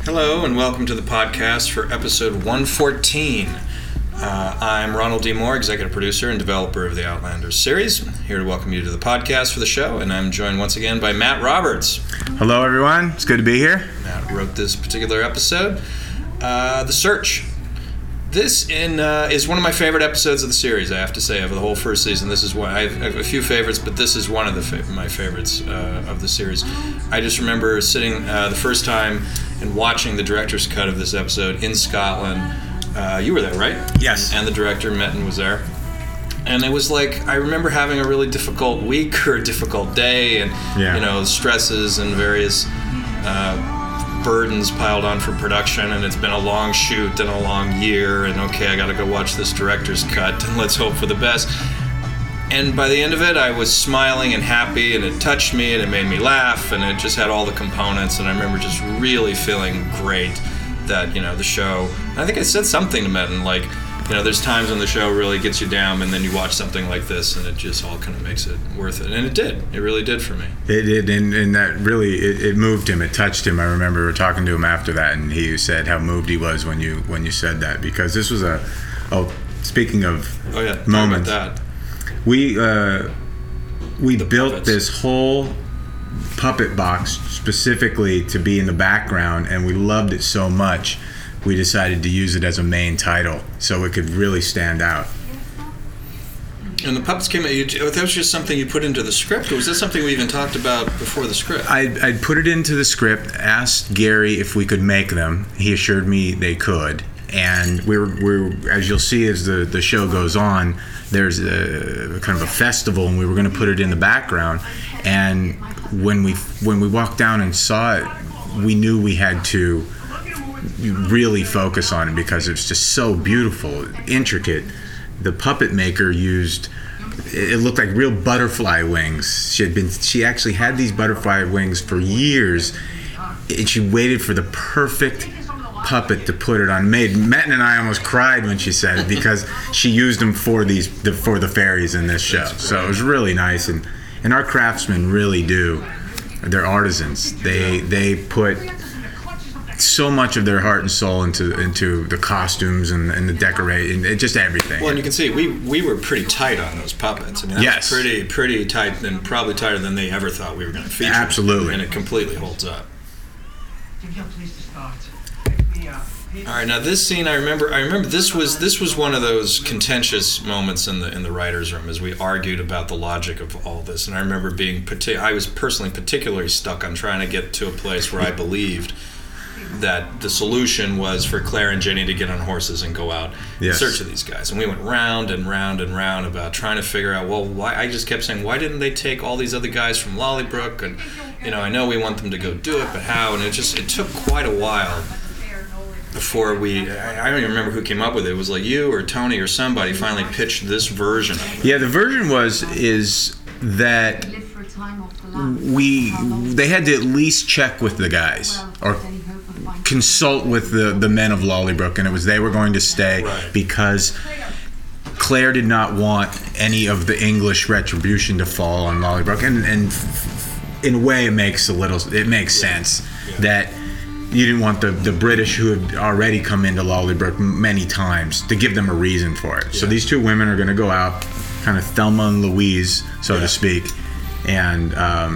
Hello and welcome to the podcast for episode 114. I'm Ronald D. Moore, executive producer and developer of the Outlanders series. Here to welcome you to the podcast for the show, and I'm joined once again by Matt Roberts. Hello everyone, it's good to be here. Matt wrote this particular episode, The Search. This is one of my favorite episodes of the series, I have to say, of the whole first season. This is one. I have a few favorites, but this is one of my favorites of the series. I just remember sitting the first time and watching the director's cut of this episode in Scotland. You were there, right? Yes. And the director, Metten, was there. And it was like, I remember having a really difficult week or a difficult day, and stresses and various burdens piled on for production, and it's been a long shoot and a long year, and okay, I gotta go watch this director's cut and let's hope for the best. And by the end of it, I was smiling and happy, and it touched me and it made me laugh, and it just had all the components, and I remember just really feeling great that, the show, I think I said something to Metten, like, there's times when the show really gets you down, and then you watch something like this, and it just all kind of makes it worth it. And it did. It really did for me. It did, and that really, it moved him. It touched him. I remember talking to him after that, and he said how moved he was when you said that, because this was speaking of moments. That. We built puppets. this whole puppet box specifically to be in the background, and we loved it so much we decided to use it as a main title so it could really stand out. And the puppets came out, that was just something you put into the script, or was that something we even talked about before the script? I'd put it into the script, asked Gary if we could make them. He assured me they could. And we're as you'll see as the show goes on, there's a kind of a festival, and we were going to put it in the background. And when we walked down and saw it, we knew we had to really focus on it because it's just so beautiful, intricate. The puppet maker used, it looked like real butterfly wings. She actually had these butterfly wings for years, and she waited for the perfect puppet to put it on. Metten and I almost cried when she said it because she used them for the fairies in this show. So it was really nice, and our craftsmen really do. They're artisans. They put so much of their heart and soul into the costumes and the decoration, just everything. Well, and you can see we were pretty tight on those puppets. I mean, that was pretty tight, and probably tighter than they ever thought we were going to feature. Absolutely. And it completely holds up. All right, now this scene, I remember this was one of those contentious moments in the writers' room as we argued about the logic of all this. And I remember I was personally particularly stuck on trying to get to a place where I believed that the solution was for Claire and Jenny to get on horses and go out in search of these guys. And we went round and round and round about trying to figure out, well, why? I just kept saying, why didn't they take all these other guys from Lollybrook? And, I know we want them to go do it, but how? And it took quite a while before I don't even remember who came up with it. It was like you or Tony or somebody finally pitched this version of it. Yeah, the version is that they had to at least check with the guys or consult with the men of Lollybrook, and it was they were going to stay because Claire did not want any of the English retribution to fall on Lollybrook, and in a way it makes sense that you didn't want the British, who had already come into Lollybrook many times, to give them a reason for it. So these two women are going to go out, kind of Thelma and Louise, so to speak, and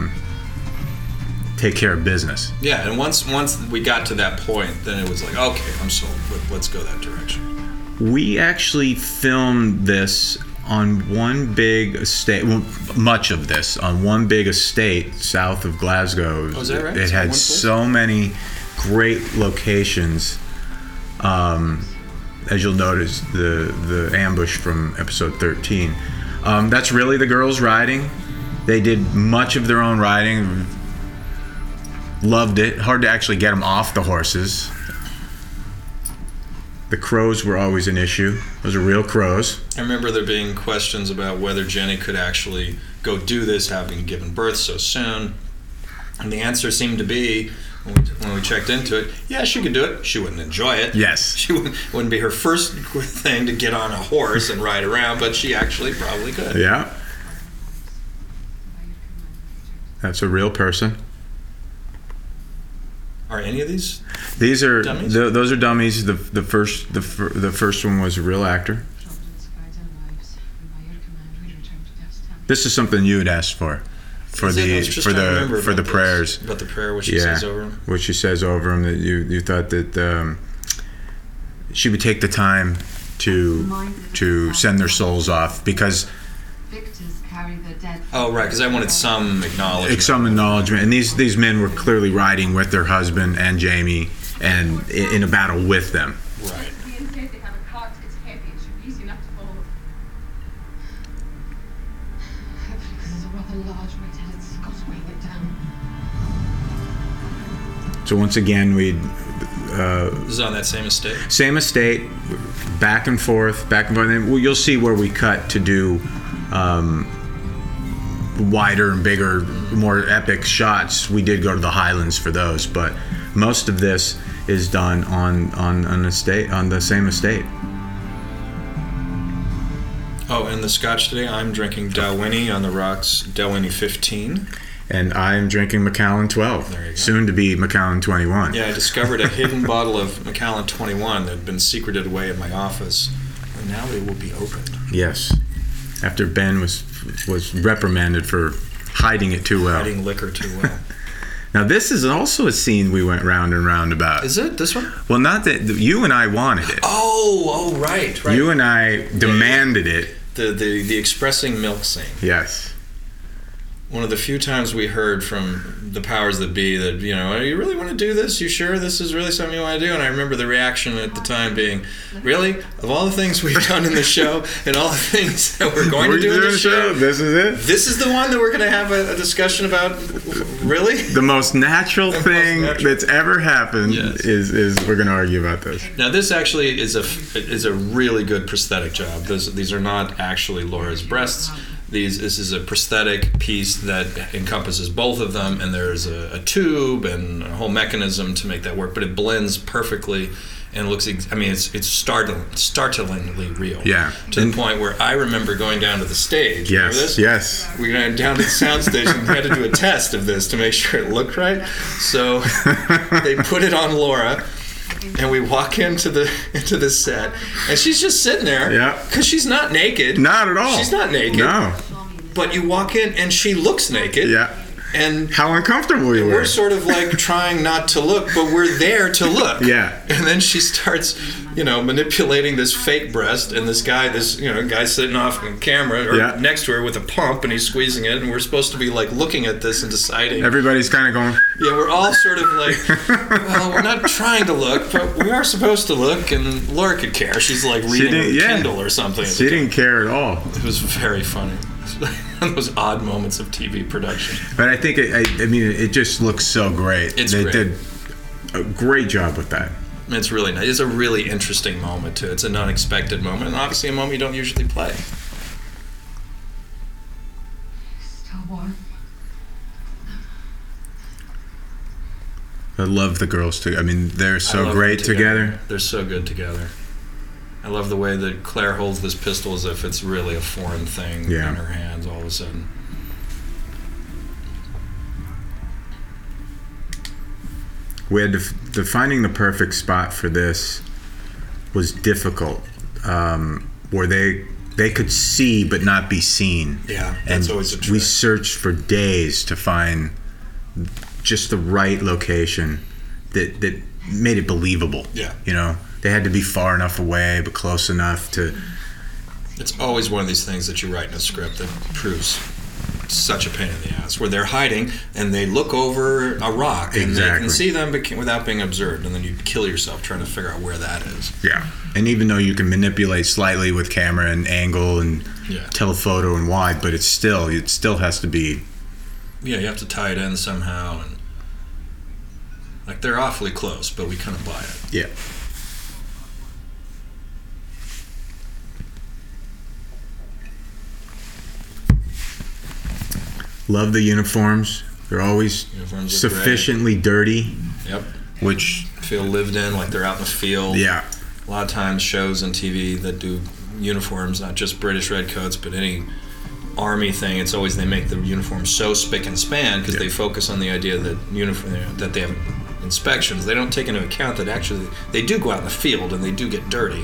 take care of business. Yeah, and once we got to that point, then it was like, okay, I'm sold. Let's go that direction. We actually filmed this on one big estate, much of this on one big estate south of Glasgow. Oh, is that right? It had so many great locations. As you'll notice, the ambush from episode 13. That's really the girls riding. They did much of their own riding. Loved it. Hard to actually get them off the horses. The crows were always an issue. Those are real crows. I remember there being questions about whether Jenny could actually go do this, having given birth so soon. And the answer seemed to be, when we checked into it, yeah, she could do it. She wouldn't enjoy it. Yes. She wouldn't be her first thing to get on a horse and ride around, but she actually probably could. Yeah. That's a real person. Are any of these? These are dummies? Those are dummies. The first one was a real actor. This is something you had asked for the prayers. But the prayer, what she says over him. What she says over him, that you thought that she would take the time to send their souls off, because. Oh, right, because I wanted some acknowledgement. And these men were clearly riding with their husband and Jamie, and in a battle with them. Right. So once again, this is on that same estate? Same estate, back and forth. And you'll see where we cut to do wider and bigger, more epic shots. We did go to the Highlands for those, but most of this is done on an estate, on the same estate. Oh, and the scotch today, I'm drinking Dalwhinnie on the rocks, Dalwhinnie 15. And I'm drinking Macallan 12, There you go. soon to be Macallan 21. Yeah, I discovered a hidden bottle of Macallan 21 that had been secreted away in my office, and now it will be opened. Yes, after Ben was reprimanded for hiding it too well. Hiding liquor too well. Now this is also a scene we went round and round about. Is it this one? Well, not that you and I wanted it. Oh, right. You and I demanded it. The expressing milk scene. Yes. One of the few times we heard from the powers that be that, you really want to do this? You sure this is really something you want to do? And I remember the reaction at the time being, really? Of all the things we've done in the show and all the things that we're going to do in the show, this is it? This is the one that we're going to have a discussion about? Really? The most natural thing that's ever happened is we're going to argue about this. Now, this actually is a really good prosthetic job. These are not actually Laura's breasts. This is a prosthetic piece that encompasses both of them, and there's a tube and a whole mechanism to make that work, but it blends perfectly and looks, it's startlingly real. Yeah. To the point where I remember going down to the stage. Yes, Remember this? yes. We went down to the sound station and had to do a test of this to make sure it looked right. So they put it on Laura. And we walk into the set, and she's just sitting there. Yeah. Because she's not naked. Not at all. She's not naked. No. But you walk in, and she looks naked. Yeah. And how uncomfortable you were. We're sort of like trying not to look, but we're there to look. Yeah. And then she starts, manipulating this fake breast, and this guy sitting off on camera or next to her with a pump, and he's squeezing it, and we're supposed to be like looking at this and deciding. Everybody's kind of going. Yeah, we're all sort of like, well, we're not trying to look, but we are supposed to look, and Laura could care. She's like reading a Kindle or something. She didn't care at all. It was very funny. Those odd moments of TV production. But I think it just looks so great. They did a great job with that. It's really nice. It's a really interesting moment too. It's an unexpected moment, and obviously a moment you don't usually play. Still warm. I love the girls too. They're so great together. They're so good together. I love the way that Claire holds this pistol as if it's really a foreign thing in her hands all of a sudden. We had to finding the perfect spot for this was difficult, where they could see but not be seen. Yeah, that's always a trick. We searched for days to find just the right location that made it believable. Yeah. They had to be far enough away, but close enough to... It's always one of these things that you write in a script that proves such a pain in the ass, where they're hiding and they look over a rock and they can see them without being observed, and then you kill yourself trying to figure out where that is. Yeah. And even though you can manipulate slightly with camera and angle and telephoto and wide, but it still has to be... Yeah, you have to tie it in somehow, and like they're awfully close, but we kind of buy it. Yeah. Love the uniforms. They're always sufficiently dirty. Yep. Which feel lived in, like they're out in the field. Yeah. A lot of times shows on TV that do uniforms, not just British redcoats, but any army thing, it's always they make the uniform so spick and span because they focus on the idea that they have inspections. They don't take into account that actually they do go out in the field and they do get dirty.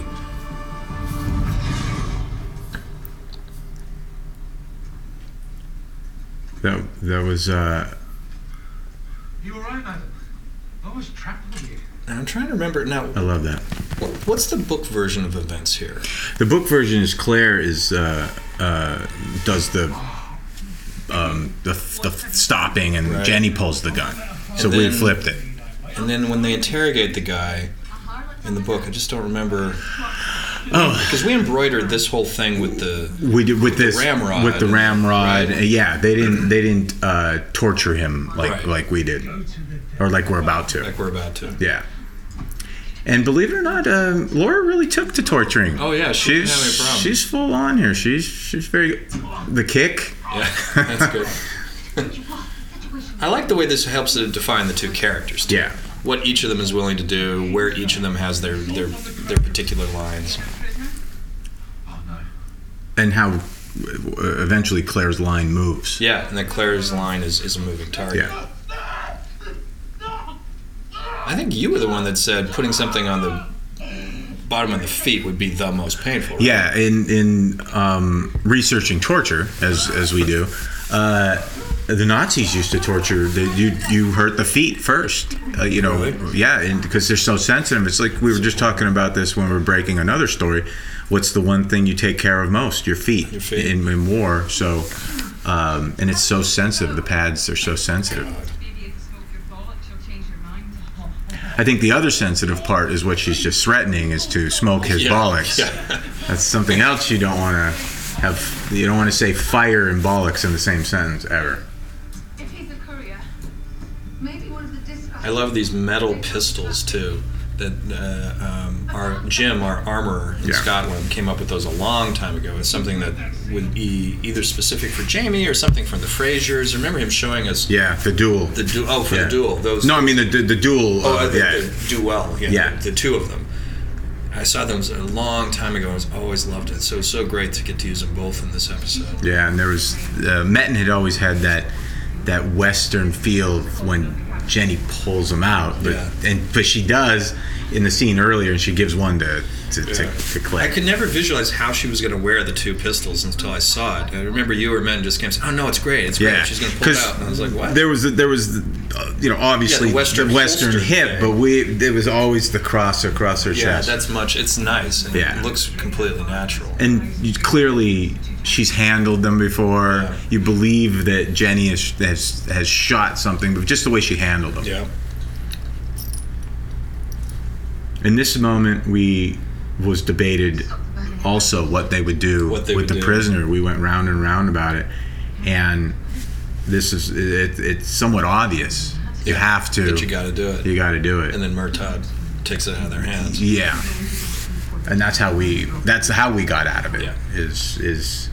That was You all right, madam? I was trapped with you. Now, I'm trying to remember now. I love that. What's the book version of events here? The book version is Claire does the stopping, and Right. Jenny pulls the gun. So And we then- flipped it. And then when they interrogate the guy in the book, I just don't remember. Oh, Because we embroidered this whole thing with the we did with this ramrod. with the ramrod. Right. Yeah, they didn't torture him Right. like we did, or like we're about to. like we're about to. Yeah. And believe it or not, Laura really took to torturing. Oh yeah, she didn't have any problem. She's full on here. She's very good. The kick. Yeah, that's good. I like the way this helps to define the two characters. Too. Yeah. What each of them is willing to do, where each of them has their particular lines. Oh, no. And how eventually Claire's line moves. Yeah, and then Claire's line is a moving target. Yeah. I think you were the one that said putting something on the bottom of the feet would be the most painful. Right? Yeah, in researching torture, as we do, the Nazis used to torture. You hurt the feet first, Really? Yeah, and because they're so sensitive. It's like we were just talking about this when we were breaking another story. What's the one thing you take care of most? Your feet. Your feet. In war. So, and it's so sensitive. The pads are so sensitive. I think the other sensitive part is what she's just threatening is to smoke his Yeah, bollocks. yeah. That's something else you don't want to have. You don't want to say fire and bollocks in the same sentence ever. If he's a courier, maybe one of the dispatch. I love these metal pistols too. That our Jim, our armorer in Yeah. Scotland, came up with those a long time ago. It's something that would be either specific for Jamie or something from the Frasers. I remember him showing us Yeah, the duel. the for Yeah. the duel. Those No, I mean the duel. the duel. Yeah, Yeah. The two of them. I saw them a long time ago. I always loved it. So so great to get to use them both in this episode. Yeah, and there was Metten had always had that Western feel when Jenny pulls him out, but she does in the scene earlier, and she gives one to Claire. I could never visualize how she was going to wear the two pistols until I saw it. I remember you or Men just came and said, "Oh no, it's great! It's great! She's going to pull it out." And I was like, "What?" There was obviously Yeah, the Western holster hip, thing. but there was always the cross across her Yeah, chest. that's much. It's nice and Yeah. it looks completely natural. And clearly she's handled them before. Yeah. You believe that Jenny has shot something, but just the way she handled them. Yeah. In this moment, we was debated also what they would do What they with would the do. prisoner. We went round and round about it, and this is it's somewhat obvious. You have to. That you got to do it. You got to do it. And then Murtaugh takes it out of their hands. Yeah, and that's how we got out of it. Yeah. Is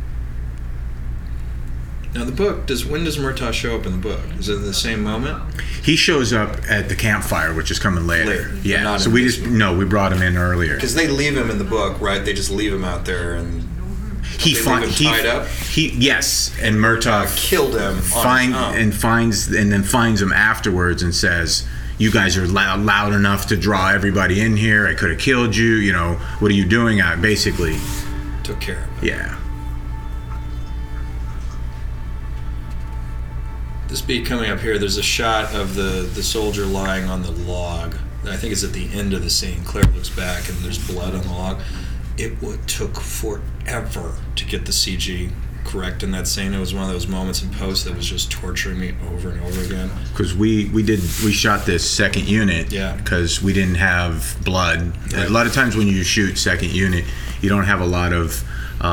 Now the book when does Murtaugh show up in the book? Is it in the same moment? he shows up at the campfire, which is coming later. Later. Yeah. Not So in we this we brought him in earlier. Because they leave him in the book, right? They just leave him out there and He they fi- leave him he tied up? yes, and Murtaugh killed him. On his own. then finds him afterwards and says, "You guys are loud enough to draw everybody in here. I could have killed you. What are you doing?" Basically, Took care of it. yeah. This beat coming up here, there's a shot of the soldier lying on the log. I think it's at the end of the scene. Claire looks back and there's blood on the log. It took forever to get the CG correct in that scene. It was one of those moments in post that was just torturing me over and over again. Because we shot this second unit. Yeah. Because we didn't have blood. Right. A lot of times when you shoot second unit, you don't have a lot of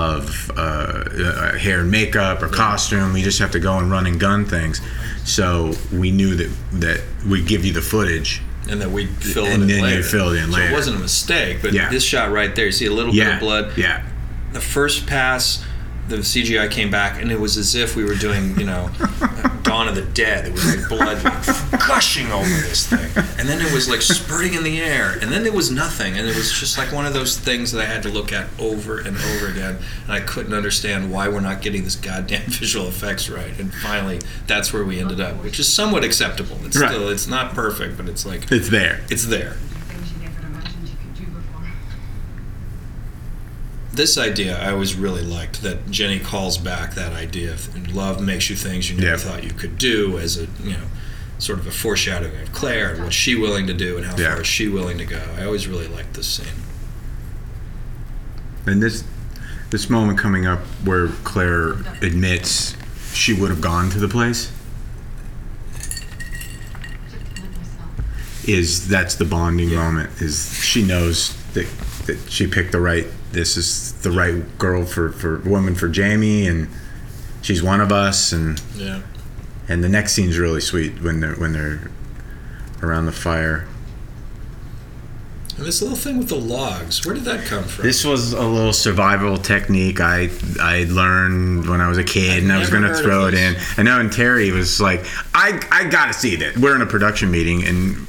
hair and makeup or costume. You just have to go and run and gun things. So we knew that we'd give you the footage. And then we fill it And in then you later. fill it in So later. it wasn't a mistake, but Yeah. this shot right there, you see a little bit Yeah. of blood. Yeah. The first pass, the CGI came back, and it was as if we were doing, Dawn of the Dead. It was like blood gushing over this thing, and then it was like spurting in the air, and then there was nothing, and it was just like one of those things that I had to look at over and over again, and I couldn't understand why we're not getting this goddamn visual effects right. And finally, that's where we ended up, which is somewhat acceptable. It's Right. still, it's not perfect, but it's like It's there. it's there. Things you never imagined you could do before. This idea I always really liked, that Jenny calls back that idea of love makes you things you never Yeah. thought you could do, as a sort of a foreshadowing of Claire and what she's willing to do and how Yeah. far is she willing to go. I always really liked this scene. And this moment coming up where Claire admits she would have gone to the place that's the bonding moment. Is she knows that she picked the right. This is the right girl for woman for Jamie, and she's one of us. And Yeah. the next scene's really sweet when they're around the fire. And this little thing with the logs, where did that come from? This was a little survival technique I learned when I was a kid, and I was never going to heard throw of it in. this. I know, and Terry was like, I got to see that. We're in a production meeting, and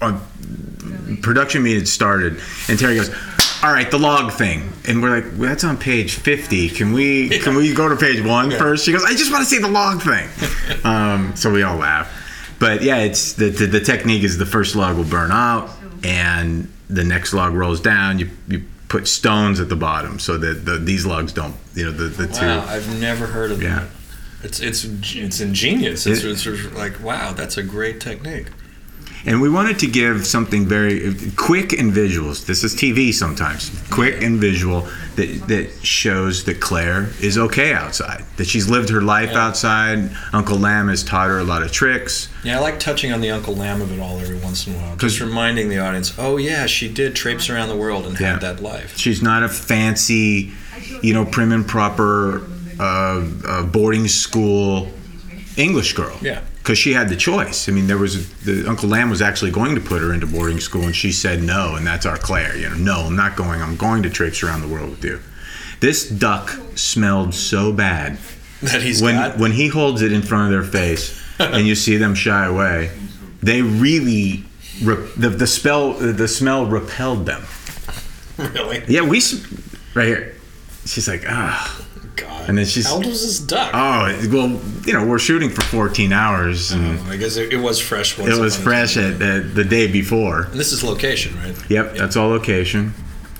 production meeting started, and Terry goes, all right, the log thing. And we're like, well, that's on page 50. Can we go to page 1 first? She goes, I just want to see the log thing. So we all laugh. But yeah, it's the technique is the first log will burn out, and the next log rolls down. You put stones at the bottom so that these logs don't, the two. Wow, I've never heard of Yeah. that. It's ingenious. It's sort of like, wow, that's a great technique. And we wanted to give something very quick and visuals. This is TV sometimes. Quick and visual that shows that Claire is okay outside. That she's lived her life outside. Uncle Lamb has taught her a lot of tricks. Yeah, I like touching on the Uncle Lamb of it all every once in a while. Just reminding the audience, oh yeah, she did traipse around the world and had that life. She's not a fancy, prim and proper boarding school English girl. Yeah. Because she had the choice. I mean, the Uncle Lamb was actually going to put her into boarding school, and she said no, and that's our Claire. No, I'm not going. I'm going to traipse around the world with you. This duck smelled so bad That when he holds it in front of their face, and you see them shy away. They really the smell repelled them. Really? Yeah, right here. She's like, ah. God. And then she's, how old was this duck? Oh, well, we're shooting for 14 hours. And I guess it was fresh. it was fresh at the day before. And this is location, right? Yep, that's all location.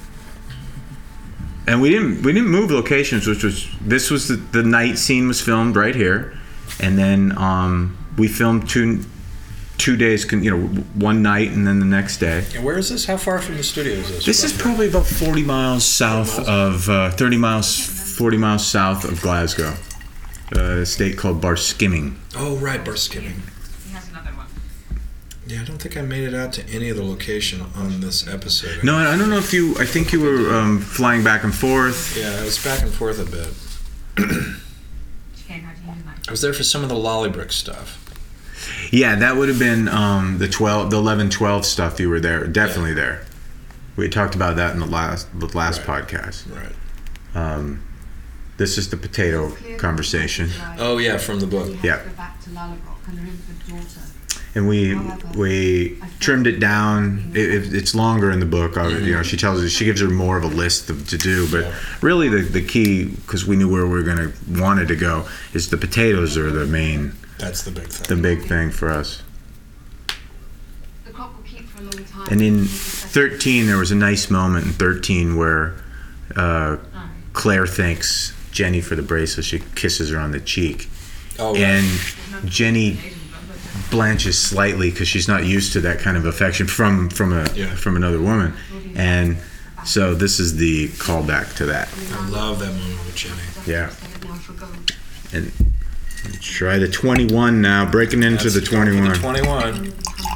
And we didn't move locations, this was the night scene was filmed right here, and then we filmed two days, one night and then the next day. And where is this? How far from the studio is this? This is probably about 40 miles south of 40 miles south of Glasgow, a state called Barskimming. Oh, right, Barskimming. He has another one. Yeah, I don't think I made it out to any of the location on this episode. No, I don't know if I think you were flying back and forth. Yeah, I was back and forth a bit. I was there for some of the Lollybrick stuff. Yeah, that would have been the 11-12 stuff. You were there, definitely there. We talked about that in the last podcast. Right. This is the potato conversation. Oh yeah, from the book. Yeah. And we trimmed it down. It's longer in the book. She gives her more of a list to do. But really, the key, because we knew where we were wanted to go, is the potatoes are the main. That's the big thing. The big thing for us. The crop will keep for a long time. And in 13, there was a nice moment in 13 where Claire thanks Jenny for the bracelet. She kisses her on the cheek. Oh, right. And Jenny blanches slightly because she's not used to that kind of affection from another woman. And so this is the callback to that. I love that moment with Jenny. Yeah. And try the 21 now, breaking into the 21. The 21.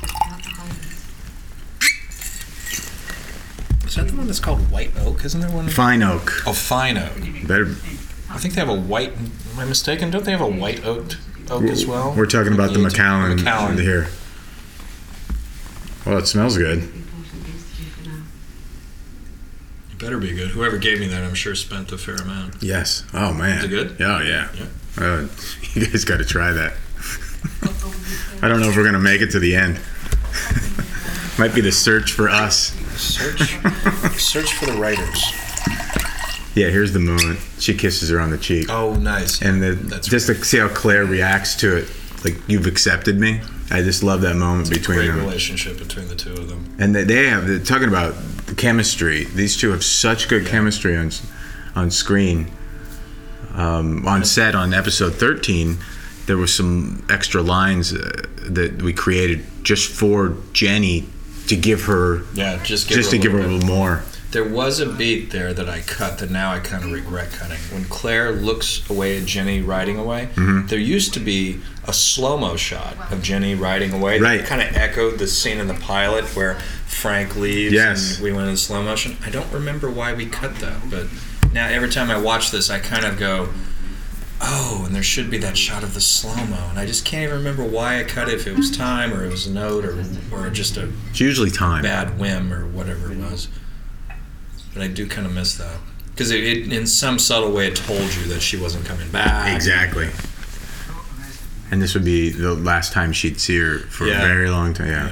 Is that the one that's called White Oak? Isn't there one? Fine Oak. Oh, Fine Oak. Better. I think they have a white. Am I mistaken? Don't they have a white oak as well? We're talking about the Macallan Macallan here. Well, it smells good. You better be good. Whoever gave me that, I'm sure spent a fair amount. Yes. Oh man. Is it good? Oh yeah. Yeah. You guys got to try that. I don't know if we're gonna make it to the end. Might be the search for us. Search for the writers. Yeah, here's the moment. She kisses her on the cheek. Oh, nice. And That's just to see how Claire reacts to it, like, you've accepted me. I just love that moment between great them. relationship between the two of them. And they're talking about chemistry. These two have such good chemistry on screen. On set on episode 13, there was some extra lines that we created just for Jenny to give her, just to give her a little more. There was a beat there that I cut that now I kind of regret cutting. When Claire looks away at Jenny riding away, there used to be a slow-mo shot of Jenny riding away Right. that kind of echoed the scene in the pilot where Frank leaves Yes. and we went in slow motion. I don't remember why we cut that, but now every time I watch this, I kind of go, oh, and there should be that shot of the slow-mo, and I just can't even remember why I cut it, if it was time or it was a note or just a It's usually time. bad whim or whatever it was. But I do kind of miss that. Because it in some subtle way, it told you that she wasn't coming back. Exactly. And this would be the last time she'd see her for a very long time. Yeah.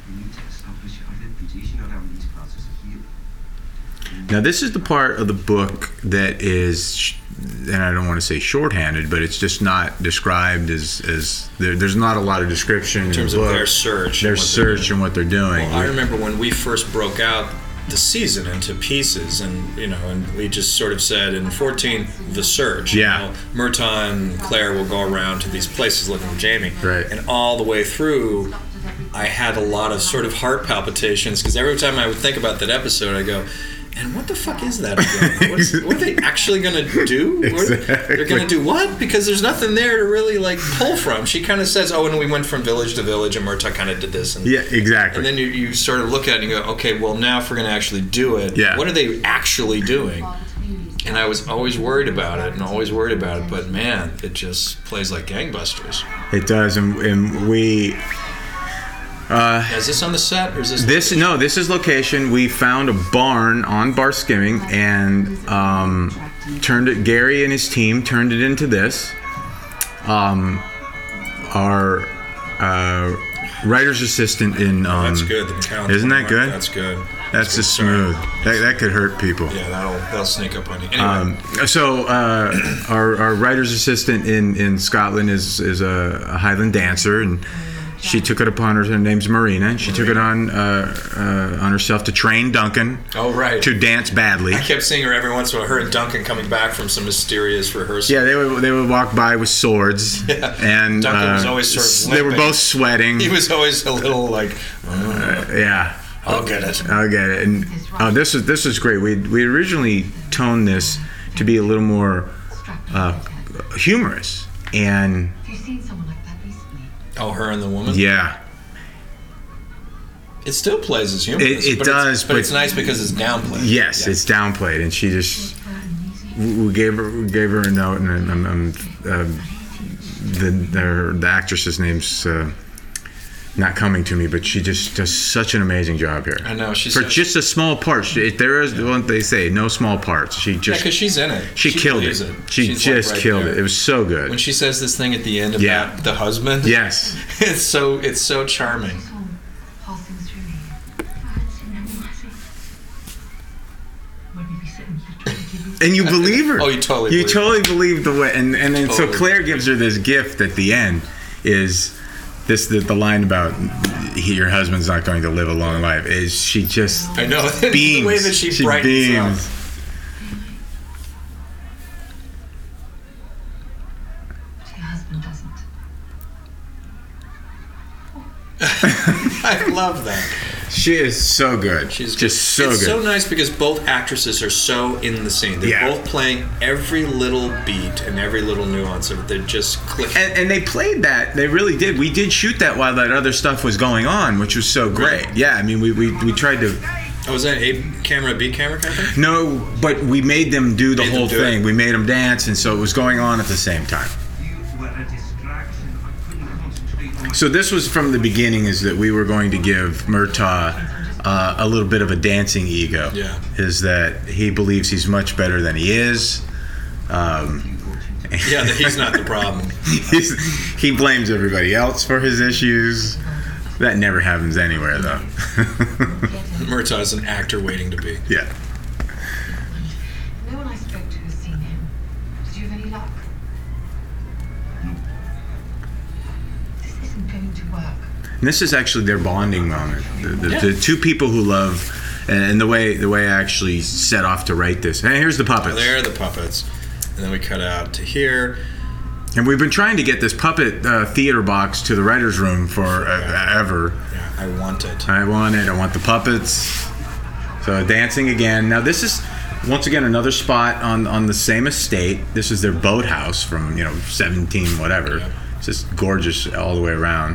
Now, this is the part of the book that is, and I don't want to say shorthanded, but it's just not described as there's not a lot of description In terms of their search. and what they're doing. Well, I remember when we first broke out the season into pieces, and and we just sort of said in 14, the search. Yeah. Murtaugh and Claire will go around to these places looking for Jamie. Right. And all the way through, I had a lot of sort of heart palpitations because every time I would think about that episode, I go, and what the fuck is that again? What are they actually going to do? Exactly. They're going to do what? Because there's nothing there to really pull from. She kind of says, oh, and we went from village to village, and Murtaugh kind of did this. And, Yeah, exactly. and then you sort of look at it and you go, okay, well, now if we're going to actually do it, Yeah. what are they actually doing? And I was always worried about it, but man, it just plays like gangbusters. It does, and we. Is this on the set, or is this... This is location. We found a barn on Bar Skimming and turned it. Gary and his team turned it into this. Our writer's assistant in. That's good. The McCown Isn't that good? That's good. That's just smooth. That could hurt people. Yeah, that'll sneak up on you. Anyway, So our writer's assistant in Scotland is a Highland dancer, and she took it upon her. Her name's Marina, and she took it on herself to train Duncan. Oh, right. To dance badly. I kept seeing her every once in a while. Her and Duncan coming back from some mysterious rehearsal. Yeah, they would walk by with swords, and Duncan was always sort of they were limping. both sweating. He was always a little Yeah. I'll get it. And this is great. We originally toned this to be a little more humorous, and Have you seen someone like that recently? Oh, her and the woman? yeah, It still plays as humorous. It does, but but- it's nice because it's downplayed. yes, Yeah. it's downplayed, and she just we gave her a note, and the actress's name's not coming to me, but she just does such an amazing job here. I know. For just a small part. There is what they say, no small parts. She Yeah, just because she's in it. she killed it. believes She She's, just right killed there. it. It was so good. When she says this thing at the end about Yeah. the husband. Yes. It's so charming. Passing through here. I hadn't seen anyone, has he? Would he be sitting here trying to give you... And you believe her. Oh, you totally believe the way. And then so Totally. Claire gives her this gift at the end. Is this the line about your husband's not going to live a long life? Is she just I know. beams? The way that she brightens beams. up. But your husband doesn't. I love that. She is so good. She's just so it's good. so nice because both actresses are so in the scene. They're Yeah. both playing every little beat and every little nuance of it. They're just clicking. And they played that. They really did. We did shoot that while that other stuff was going on, which was so great. Really? Yeah, I mean, we tried to. Oh, was that A camera, B camera kind of thing? No, but we made them do the Made them whole do it. thing. We made them dance, and so it was going on at the same time. You were a distraction. I couldn't concentrate on my... So this was from the beginning, is that we were going to give Murtaugh a little bit of a dancing ego. Yeah. Is that he believes he's much better than he is. Yeah, that he's not the problem. He blames everybody else for his issues. That never happens anywhere, though. Murtaugh's an actor waiting to be. Yeah. No one I spoke to has seen him. Did you have any luck? This isn't going to work. And this is actually their bonding moment. The two people who love, and the way I actually set off to write this. And here's the puppets. There are the puppets. And then we cut out to here. And we've been trying to get this puppet theater box to the writer's room for ever. Yeah, I want it. I want the puppets. So dancing again. Now this is, once again, another spot on the same estate. This is their boathouse from, 17 whatever. Yeah. It's just gorgeous all the way around.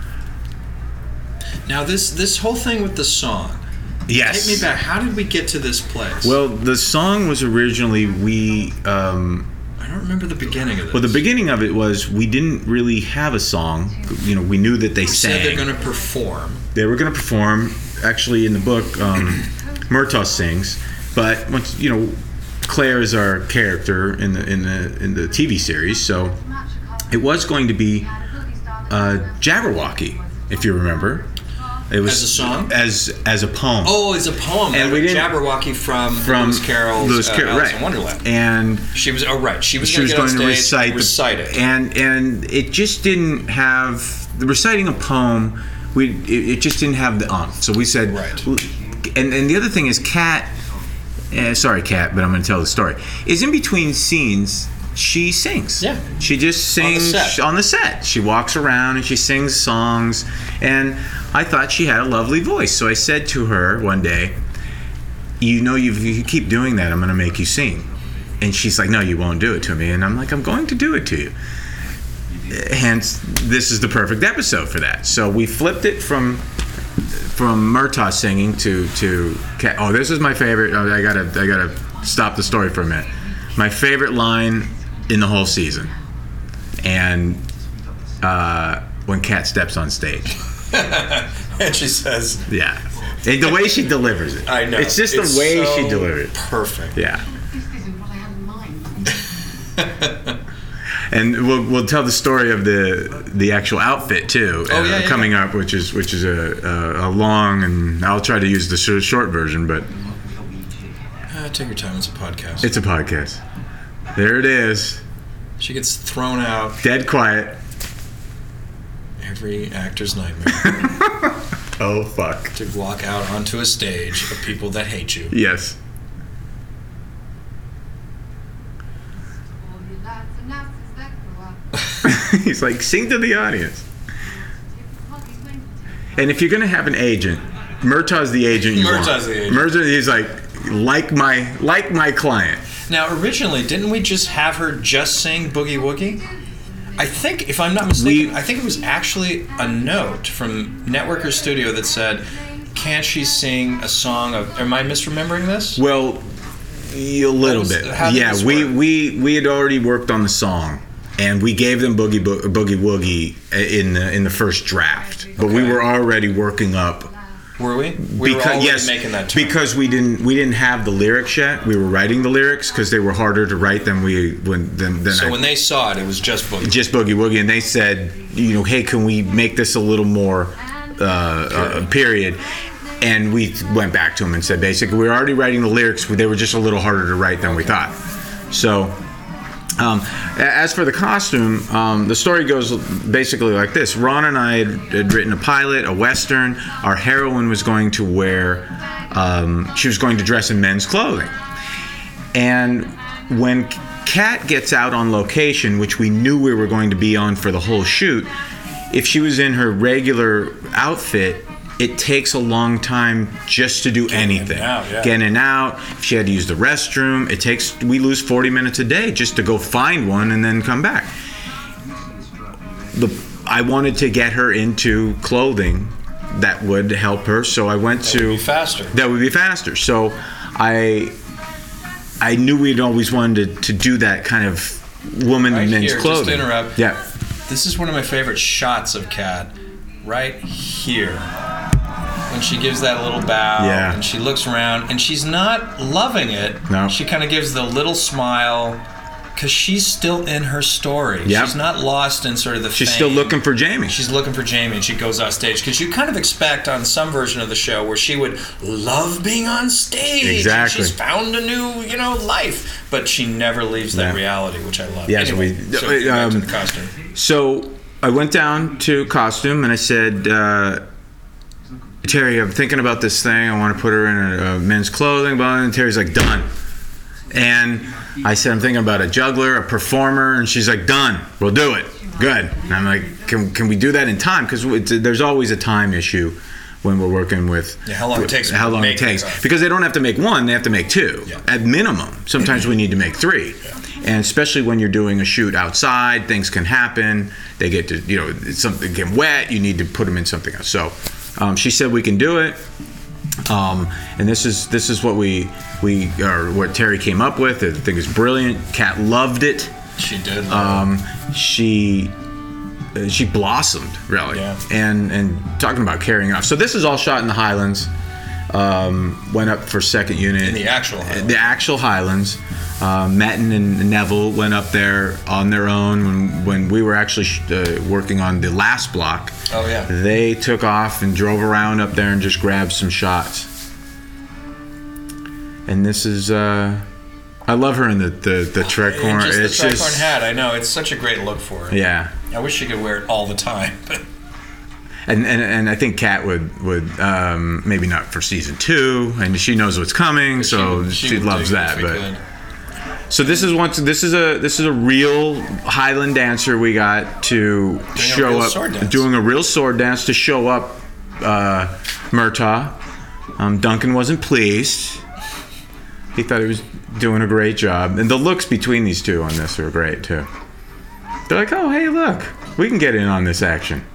Now this whole thing with the song. Yes. Take me back. How did we get to this place? Well, the song was originally I don't remember the beginning of this. well, the beginning of it was we didn't really have a song. We knew that they sang. said they're going to perform. They were going to perform. Actually, in the book, Murtaugh sings, but once Claire is our character in the TV series, so it was going to be Jabberwocky, if you remember. It was As a song? as a poem. Oh, it's a poem. And we didn't- Jabberwocky from Lewis Carroll's Alice right. in Wonderland. And She was She was she going was to get on going to stage and recite it. and it just didn't have the reciting a poem. It just didn't have the umph. So we said, Right. And the other thing is, Kat. Sorry, Kat, but I'm going to tell the story. Is in between scenes. She sings. Yeah. She just sings on the set. She walks around and she sings songs. And I thought she had a lovely voice. So I said to her one day, if you keep doing that, I'm going to make you sing. And she's like, no, you won't do it to me. And I'm like, I'm going to do it to you. Hence, this is the perfect episode for that. So we flipped it from Murtaugh singing to Kat. Oh, this is my favorite. Oh, I gotta stop the story for a minute. My favorite line in the whole season, and when Kat steps on stage. And she says, Yeah, and the way she delivers it. I know. It's just the way she delivers it. Perfect. Yeah. This isn't what I had in mind. And we'll tell the story of the actual outfit too, coming up, which is a long, and I'll try to use the short version, but Take your time. It's a podcast. it's a podcast. There it is, She gets thrown out. dead quiet. Every actor's nightmare. Oh fuck. To walk out onto a stage of people that hate you. Yes. All you lads and lasses that grow up. He's like, sing to the audience. Typical Hollywood. And if you're gonna have an agent, Murtaugh's the agent you want. Murtaugh's the agent. Murtaugh, he's like my client. Now, originally, didn't we just have her just sing Boogie Woogie? I think, if I'm not mistaken, I think it was actually a note from Network or Studio that said, "Can't she sing a song of?" Am I misremembering this? Well, a little bit. How did Yeah, this work? we had already worked on the song, and we gave them Boogie Woogie in the first draft, but we Okay. were already working up. Were we? We were already making that turn. because we didn't have the lyrics yet. We were writing the lyrics because they were harder to write than when they saw it, it was just Boogie. just Boogie Woogie, and they said, hey, can we make this a little more period? And we went back to them and said, basically, we were already writing the lyrics, but they were just a little harder to write than we thought. So, as for the costume, the story goes basically like this. Ron and I had written a pilot, a Western. Our heroine was going to wear, she was going to dress in men's clothing. And when Kat gets out on location, which we knew we were going to be on for the whole shoot, if she was in her regular outfit, it takes a long time just to do anything. Get in and out. If she had to use the restroom, we lose 40 minutes a day just to go find one and then come back. I wanted to get her into clothing that would help her, so I went to... That would be faster. That would be faster. So I knew we'd always wanted to do that kind of woman in men's here, clothing. just to interrupt. Yeah. This is one of my favorite shots of Kat. Right here. when she gives that little bow, Yeah. and she looks around, and she's not loving it. No. She kind of gives the little smile, because she's still in her story. Yep. She's not lost in sort of the She's fame. still looking for Jamie. She's looking for Jamie, and she goes off stage, because you kind of expect on some version of the show where she would love being on stage. Exactly. And she's found a new, life, but she never leaves that Yeah. reality, which I love. Yes, anyway, we- so back to the costume. So I went down to costume and I said, Terry, I'm thinking about this thing. I want to put her in a men's clothing. And Terry's like, done. And I said, I'm thinking about a juggler, a performer. And she's like, done. We'll do it. Good. And I'm like, can we do that in time? Because there's always a time issue when we're working with how long it takes. How long it takes. Because they don't have to make one, they have to make two. Yeah. At minimum. Sometimes we need to make three. Yeah. And especially when you're doing a shoot outside, things can happen. They get to, something get wet. You need to put them in something else. So she said we can do it. And this is what what Terry came up with. I think it's brilliant. Kat loved it. She did. She blossomed really. Yeah. And talking about carrying off. So this is all shot in the Highlands. Went up for second unit. In the actual Highlands. The actual Highlands. Metten and Neville went up there on their own when we were actually working on the last block. Oh, yeah. They took off and drove around up there and just grabbed some shots. And this is, I love her in the tricorn. Just It's the tricorn hat. I know, it's such a great look for her. Yeah. I wish she could wear it all the time. And I think Kat would maybe not for season 2, and she knows what's coming, so she would loves dig it that. if we But could. so this is a real Highland dancer we got to show real up sword dance. doing a real sword dance to show up Murtaugh. Duncan wasn't pleased. He thought he was doing a great job, and the looks between these two on this are great too. They're like, oh hey look, we can get in on this action.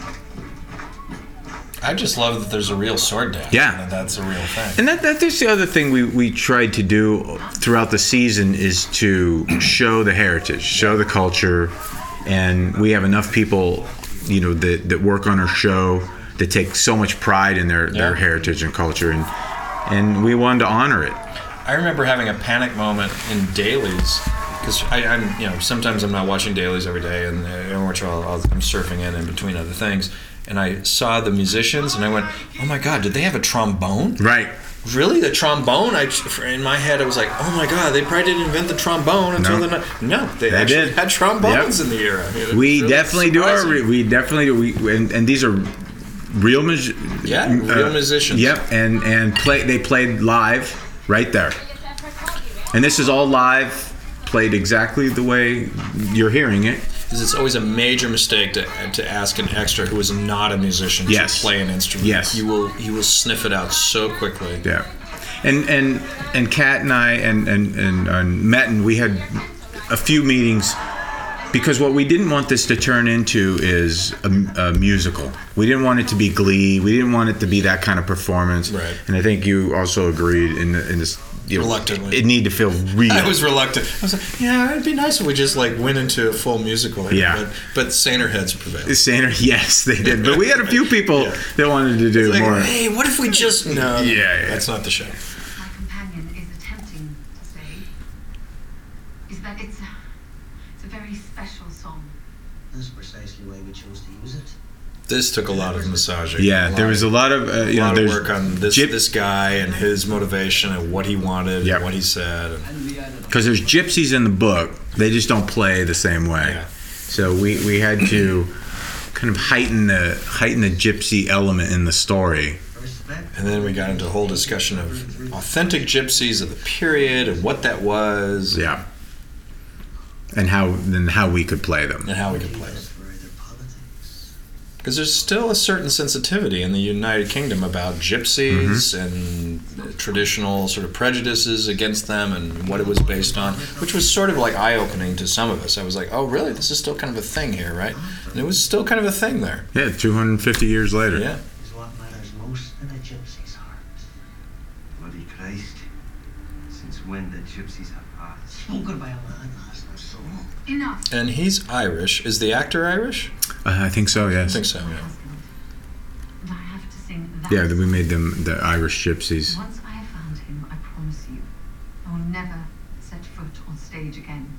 I just love that there's a real sword dance. Yeah. And that's a real thing. And that's the other thing we tried to do throughout the season is to show the heritage, show the culture, and we have enough people, that work on our show that take so much pride in their heritage and culture, and we wanted to honor it. I remember having a panic moment in dailies because I'm sometimes I'm not watching dailies every day, and every once in a while I'm surfing in between other things. And I saw the musicians, and I went, "Oh my God, did they have a trombone?" Right. Really, the trombone? In my head, I was like, "Oh my God, they probably didn't invent the trombone until they actually had trombones in the era." We really definitely surprising. do. We definitely do. And these are real musicians. real musicians. Yep. And they played live right there. And this is all live, played exactly the way you're hearing it. Because it's always a major mistake to ask an extra who is not a musician to play an instrument. Yes. He will sniff it out so quickly. Yeah. And Kat and I and Metten, we had a few meetings because what we didn't want this to turn into is a musical. We didn't want it to be Glee. We didn't want it to be that kind of performance. Right. And I think you also agreed in this. Reluctantly. It needed to feel real. I was reluctant. I was like, yeah, it'd be nice if we just went into a full musical here. Yeah. But saner heads prevailed. Yes, they did. But we had a few people that wanted to do Like, more. hey, what if we just... No, Yeah. That's not the show. My companion is attempting to say is that it's a very special song. That's precisely why we chose to use it. This took a lot of massaging. Yeah, there was a lot of a lot of there's work on this guy and his motivation and what he wanted and what he said. Because there's gypsies in the book, they just don't play the same way. Yeah. So we had to kind of heighten the gypsy element in the story. Respect. And then we got into a whole discussion of authentic gypsies of the period and what that was. Yeah. And how we could play them. And how we could play them. Further politics. Because there's still a certain sensitivity in the United Kingdom about gypsies and traditional sort of prejudices against them and what it was based on, which was sort of like eye-opening to some of us. I was like, oh, really? This is still kind of a thing here, right? And it was still kind of a thing there. Yeah, 250 years later. Yeah. Is what matters most in a gypsy's heart. Bloody Christ. Since when did gypsies have hearts? Spoken by a man has no soul. Enough. And he's Irish. Is the actor Irish? I think so, yes. I think so, yeah. And I have to sing Yeah, we made them the Irish gypsies. Once I have found him, I promise you, I will never set foot on stage again.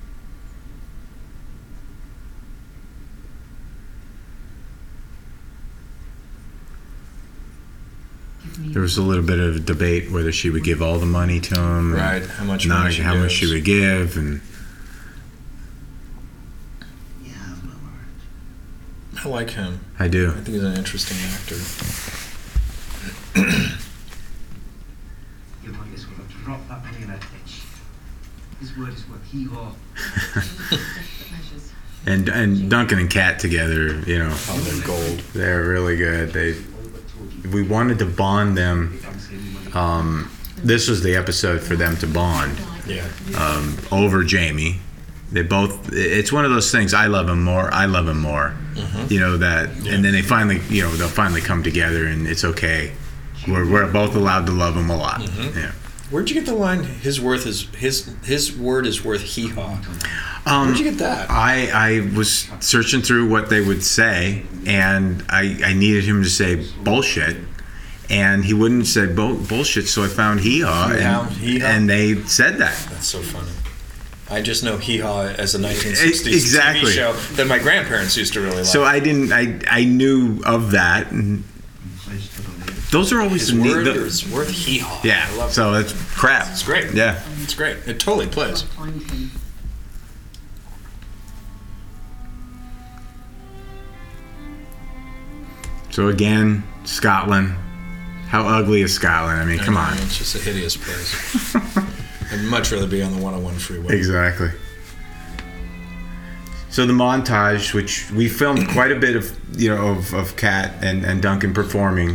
Give me There was a little bit of debate whether she would give all the money to him, Right, how much not money she how much gives. she would give, and You have my word. I like him. I do. I think he's an interesting actor. You might as well have dropped that money in a ditch. His word is worth hee-haw. desperate measures. And Duncan and Kat together, you know, Oh, they're gold. they're really good. We wanted to bond them. This was the episode for them to bond Yeah. over Jamie. They both. It's one of those things. I love him more. I love him more. You know that, and then they finally, you know, they'll finally come together, and it's okay. We're both allowed to love him a lot. Yeah. Where'd you get the line? His word is worth hee haw. Where'd you get that? I was searching through what they would say, and I needed him to say bullshit, and he wouldn't say bullshit, so I found hee-haw, Hee-haw. and they said that. That's so funny. I just know Hee Haw as a 1960s Exactly. TV show that my grandparents used to really like. So I knew of that, and those are always His the neat. word is worth Hee Haw. I Yeah, love so it's crap. It's great. Yeah. It's great. It totally plays. Find him. So again, Scotland. How ugly is Scotland? I mean, come on. It's just a hideous place. I'd much rather be on the 101 freeway. Exactly. So the montage, which we filmed quite a bit of, you know, of Kat and Duncan performing.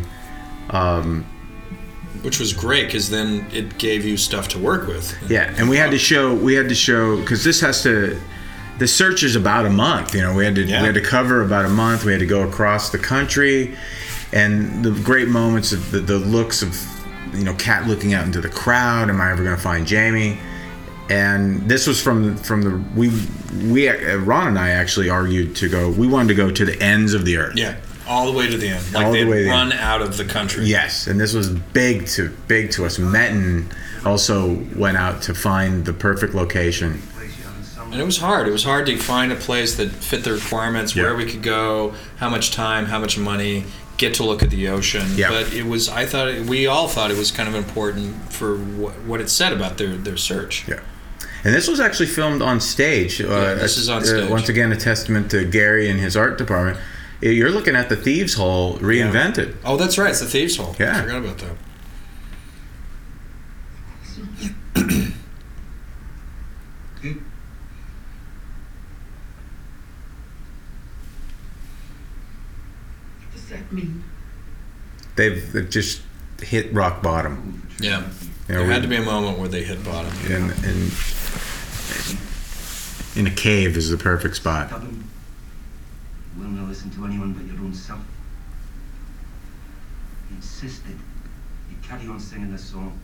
Which was great because then it gave you stuff to work with. Yeah, and we had to show because this has to. The search is about a month. You know, we had to cover about a month. We had to go across the country, and the great moments of the looks of, you know, Kat looking out into the crowd. Am I ever going to find Jamie? And this was from the Ron and I actually argued to go. We wanted to go to the ends of the earth. Yeah, all the way to the end. Like All the they'd way to the run out of the country. Yes, and this was big to us. Metten also went out to find the perfect location. And it was hard. It was hard to find a place that fit the requirements, Yeah. where we could go, how much time, how much money, get to look at the ocean. Yeah. But it was, we all thought it was kind of important for what it said about their search. Yeah. And this was actually filmed on stage. This is on stage. Once again, a testament to Gary and his art department. You're looking at the Thieves' Hole reinvented. Oh, that's right. It's the Thieves' Hole. Yeah. I forgot about that. What does that mean? They've just hit rock bottom. Yeah. You know, There had to be a moment where they hit bottom. In a cave is the perfect spot. You will not listen to anyone but your own self. You insisted you carry on singing the song.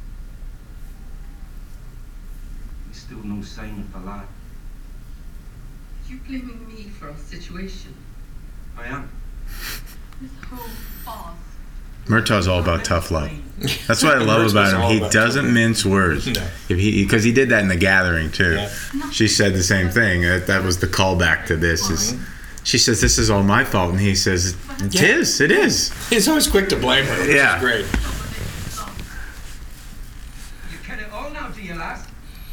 There's still no sign of the lad. You blaming me for our situation? I am. This whole farce. Murtaugh's all about tough love. That's what I love Murtaugh's about all him. He about doesn't tough love. mince words. No. Because he did that in The Gathering too. Yeah. She said the same thing. That was the callback to this. She says, "This is all my fault," and he says, "It is. It is." He's always quick to blame her, which Yeah. is great. You get it all now, do you, lass?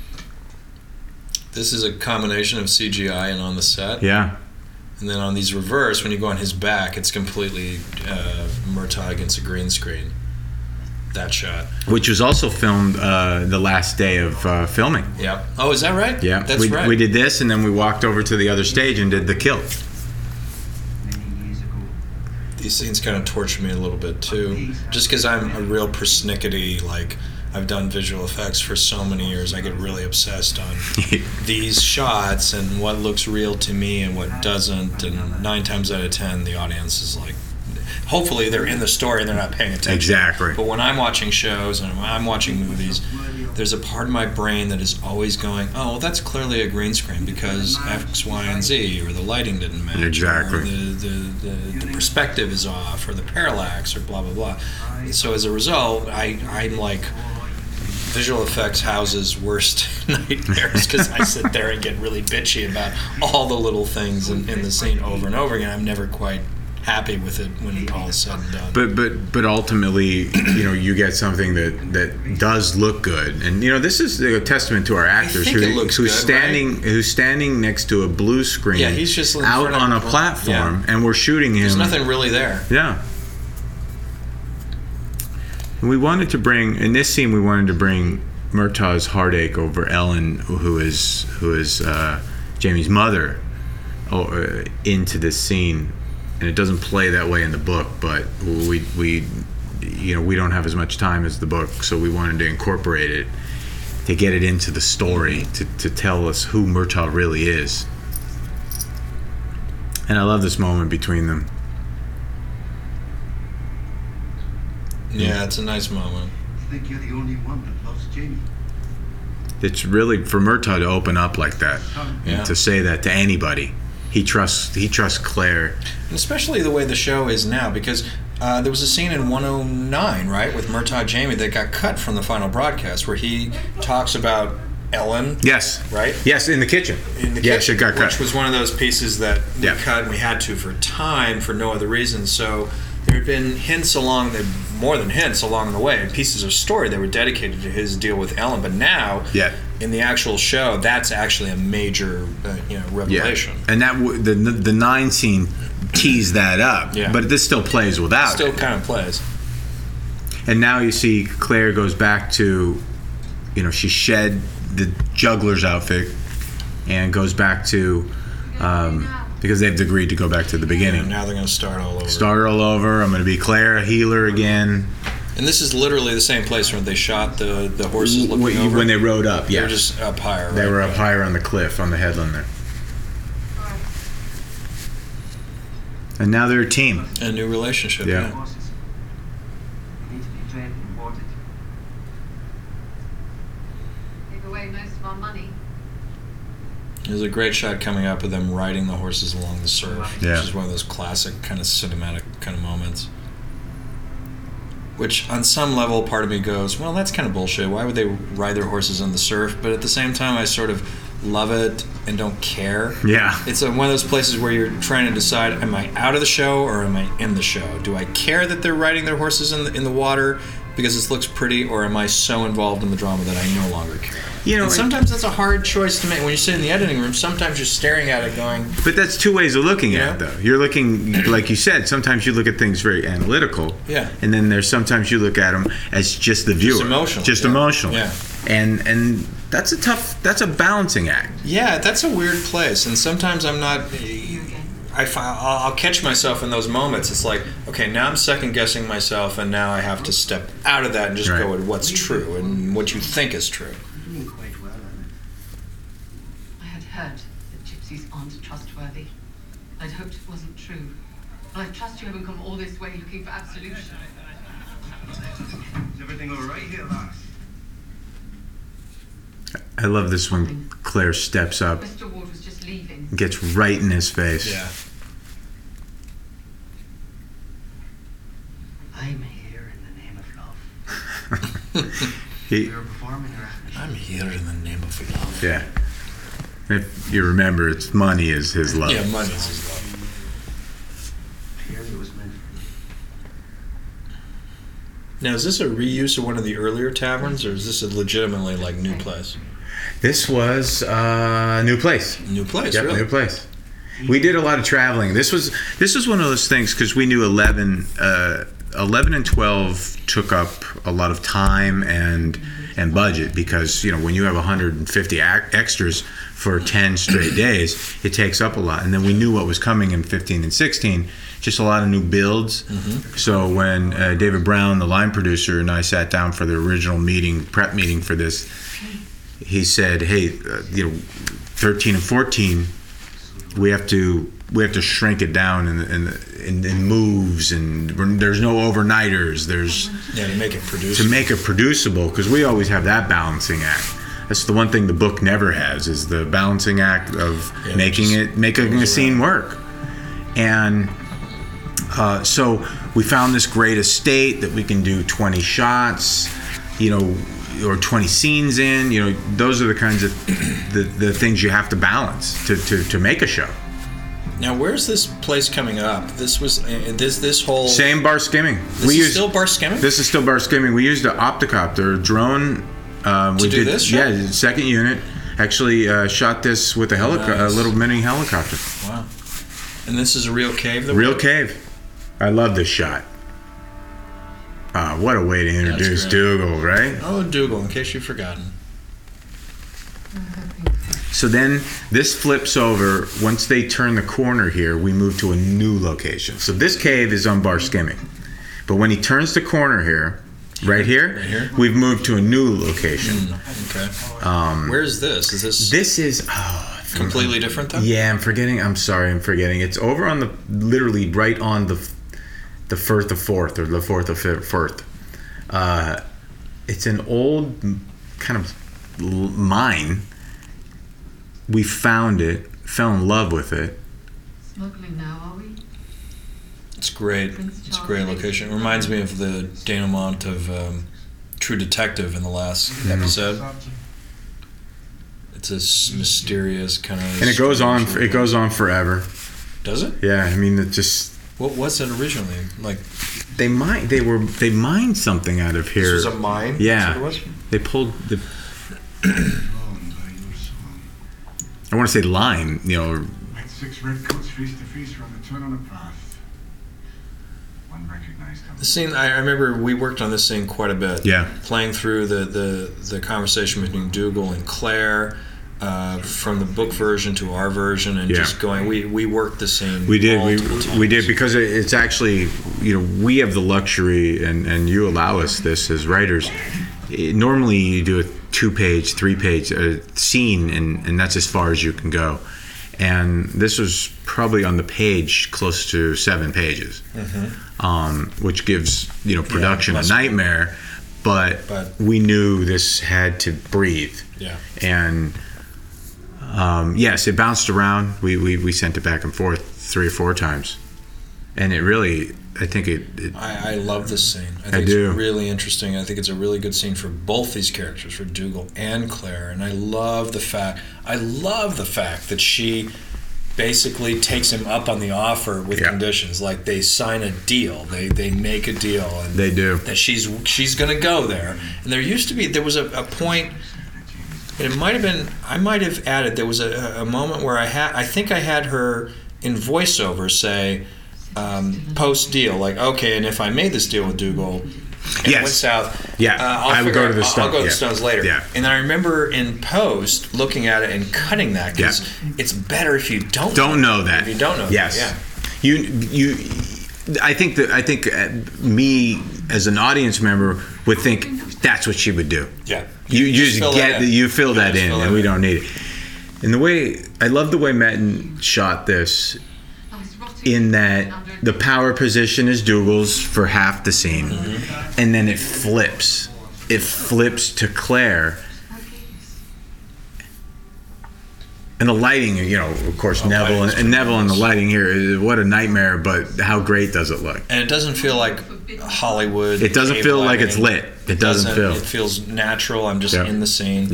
This is a combination of CGI and on the set. Yeah. And then on these reverse, when you go on his back, it's completely Murtaugh against a green screen. That shot. Which was also filmed the last day of filming. Yeah. Oh, is that right? Yeah, That's right. We did this, and then we walked over to the other stage and did the kilt. Many years ago. These scenes kind of torture me a little bit too, just because I'm a real persnickety. Like, I've done visual effects for so many years, I get really obsessed on these shots and what looks real to me and what doesn't. And 9 times out of 10, the audience is like hopefully they're in the story and they're not paying attention. Exactly. But when I'm watching shows and when I'm watching movies, there's a part of my brain that is always going, oh, well, that's clearly a green screen because X, Y, and Z, or the lighting didn't match, Exactly. or the perspective is off, or the parallax, or blah, blah, blah. So as a result, I'm like visual effects house's worst nightmares because I sit there and get really bitchy about all the little things in the scene over and over again. I'm never quite happy with it when all is said and done. But ultimately, you get something that does look good, and this is a testament to our actors think it looks who's good, who's standing next to a blue screen. Yeah, he's just in out front of- on a platform, and we're shooting him. There's nothing really there. Yeah. We wanted to bring in this scene. We wanted to bring Murtaugh's heartache over Ellen, who is Jamie's mother, into this scene, and it doesn't play that way in the book. But we don't have as much time as the book, so we wanted to incorporate it to get it into the story to tell us who Murtaugh really is. And I love this moment between them. Yeah, it's a nice moment. I think you're the only one that loves Jamie. It's really for Murtaugh to open up like that, Yeah. and to say that to anybody. He trusts Claire. And especially the way the show is now, because there was a scene in 109, right, with Murtaugh Jamie that got cut from the final broadcast where he talks about Ellen. Yes. Right? Yes, in the kitchen. In the yes, kitchen, it got cut. which was one of those pieces that we Yeah. cut and we had to for time for no other reason. So there had been hints more than hints along the way, pieces of story that were dedicated to his deal with Ellen. But now, Yeah. in the actual show, that's actually a major revelation. And that the 9 scene teased that up. Yeah. But this still plays without Still it. kind of plays. And now you see Claire goes back to, she shed the juggler's outfit and goes back to, because they've agreed to go back to the beginning. And now they're going to start all over. Start all over. I'm going to be Claire, a healer again. And this is literally the same place where they shot the horses looking over. When they rode up, They yeah. were just up higher. Right? They were up higher on the cliff, on the headland there. And now they're a team. A new relationship. Yeah. Yeah. Horses need to be fed and watered. Give away most of our money. There's a great shot coming up of them riding the horses along the surf, Yeah. which is one of those classic kind of cinematic kind of moments. Which, on some level, part of me goes, well, that's kind of bullshit. Why would they ride their horses in the surf? But at the same time, I sort of love it and don't care. Yeah. It's one of those places where you're trying to decide, am I out of the show or am I in the show? Do I care that they're riding their horses in the water because it looks pretty, or am I so involved in the drama that I no longer care? And sometimes that's a hard choice to make. When you sit in the editing room, sometimes you're staring at it going, But that's two ways of looking Yeah. at it, though. You're looking, like you said, sometimes you look at things very analytical. Yeah. And then there's sometimes you look at them as just the viewer. emotional, Just yeah. emotional. Yeah. And that's a balancing act. yeah, that's a weird place. And sometimes I'm not. I'll catch myself in those moments. It's like, okay, now I'm second guessing myself, and now I have to step out of that and just Right. go with what's true and what you think is true. You're doing quite well, Ellen. I had heard that gypsies aren't trustworthy. I'd hoped it wasn't true. But I trust you haven't come all this way looking for absolution. Is everything all right here, lass? I love this when Claire steps up, Mr. Ward was just leaving. gets right in his face. Yeah. I'm here in the name of love. He, You're performing your act. I'm here in the name of love. yeah. If you remember, it's money is his love. Yeah, money is his love. Clearly it was meant for me. Now, is this a reuse of one of the earlier taverns, or is this a legitimately new place? This was a new place. New place, Yep, really? new place. We did a lot of traveling. This was one of those things because we knew 11 and 12 took up a lot of time and budget because when you have 150 extras for 10 straight days, it takes up a lot. And then we knew what was coming in 15 and 16, just a lot of new builds. Mm-hmm. So when David Brown, the line producer, and I sat down for the original prep meeting for this, he said, hey, 13 and 14, we have to shrink it down in moves, and there's no overnighters. There's to make it to make it producible, because we always have that balancing act. That's the one thing the book never has, is the balancing act of making a scene work. And so we found this great estate that we can do 20 shots, or 20 scenes in. Those are the kinds of the things you have to balance to make a show. Now, where's this place coming up? This was this whole same bar skimming. Still bar skimming. This is still bar skimming. We used an opticopter, a drone. To do this show? Yeah, second unit. Actually, shot this with a little mini helicopter. Wow. And this is a real cave? Real cave. I love this shot. What a way to introduce Dougal, right? Oh, Dougal, in case you've forgotten. So then this flips over. Once they turn the corner here, we move to a new location. So this cave is on bar skimming. But when he turns the corner here, right here, we've moved to a new location. Okay. Where is this? This is completely different, though? Yeah, I'm forgetting. I'm sorry, I'm forgetting. It's over on literally right on the Firth of Forth, or the Fourth of Firth. It's an old kind of mine. We found it, fell in love with it. Smuggling now, are we? It's great. It's a great location. It reminds me of the denouement of True Detective in the last episode. It's this mysterious kind of... And it goes on forever. Does it? Yeah, I mean, it just... What was it originally? Like... They mined something out of here. This was a mine? Yeah. That's what it was? They pulled the... I want to say lime, Like 6 redcoats face to face around the turn on the path. One recognized him. The scene, I remember we worked on this scene quite a bit. Yeah. Playing through the conversation between Dougal and Claire, from the book version to our version, and just going, we worked the scene. We did, we did, because it's actually, we have the luxury, and you allow us this as writers. Normally you do a 2-page, 3-page scene, and that's as far as you can go. And this was probably on the page close to 7 pages, which gives production a nightmare. But we knew this had to breathe. Yeah. And yes, it bounced around. We sent it back and forth 3 or 4 times, and it really. I think I love this scene. I think it's really interesting. I think it's a really good scene for both these characters, for Dougal and Claire. And I love the fact that she basically takes him up on the offer with conditions. Like, they sign a deal. They make a deal. And they do. That she's going to go there. And there was a point, and it might have been, I might have added, there was a moment where I think I had her in voiceover say, post deal, like, okay, and if I made this deal with Dougal and went south, I would go to the Stones. I'll go to the Stones later. Yeah. And I remember in post looking at it and cutting that, because it's better if you don't know that. If you don't know that, I think me as an audience member would think that's what she would do. Yeah. You just fill that in, and we don't need it. And I love the way Metten shot this, in that the power position is Dougal's for half the scene, and then it flips to Claire, and the lighting, of course, Neville and the lighting here, what a nightmare, but how great does it look? And it doesn't feel like Hollywood. It doesn't feel like it's lit. It feels natural. I'm just in the scene.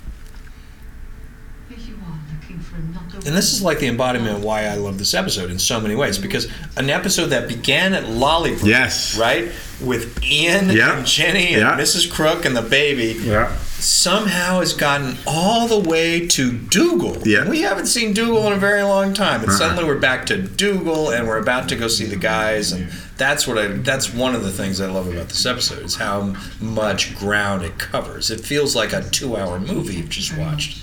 And this is like the embodiment of why I love this episode in so many ways, because an episode that began at Lollywood, right, with Ian and Jenny and Mrs. Crook and the baby, somehow has gotten all the way to Dougal. Yeah. We haven't seen Dougal in a very long time, and suddenly we're back to Dougal, and we're about to go see the guys, and that's one of the things I love about this episode, is how much ground it covers. It feels like a 2-hour movie you've just watched.